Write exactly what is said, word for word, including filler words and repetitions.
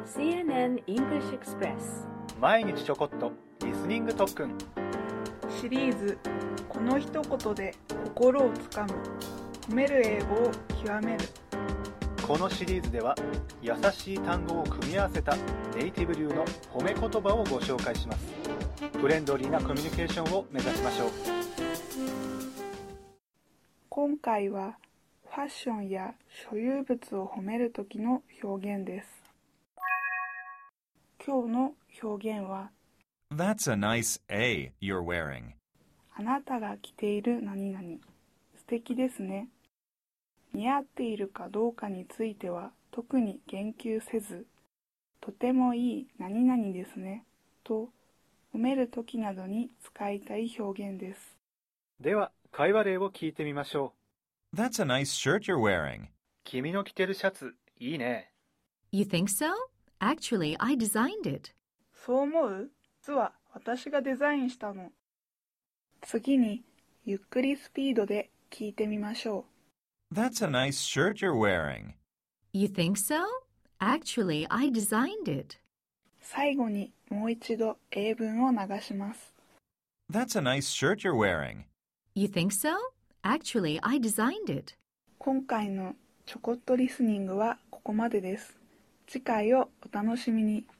シーエヌエヌ English Express 毎日ちょこっとリスニング特訓シリーズこの一言で心をつかむ褒める英語を極める。 このシリーズでは優しい単語を組み合わせたネイティブ流の褒め言葉をご紹介します。フレンドリーなコミュニケーションを目指しましょう。 今回はファッションや所有物を褒めるときの表現です。今日の表現は That's a nice A you're wearing. あなたが着ている何々素敵ですね。似合っているかどうかについては特に言及せず、とてもいい何々ですねと褒めるときなどに使いたい表現です。 では会話例を聞いてみましょう。 That's a nice shirt you're wearing. 君の着てるシャツいいね。 You think so? Actually, I designed it. そう思う？実は私がデザインしたの。次にゆっくりスピードで聞いてみましょう。 That's a nice shirt you're wearing. You think so? Actually, I designed it. 最後にもう一度英文を流します。 That's a nice shirt you're wearing. You think so? Actually, I designed it. 今回のちょこっとリスニングはここまでです。次回をお楽しみに。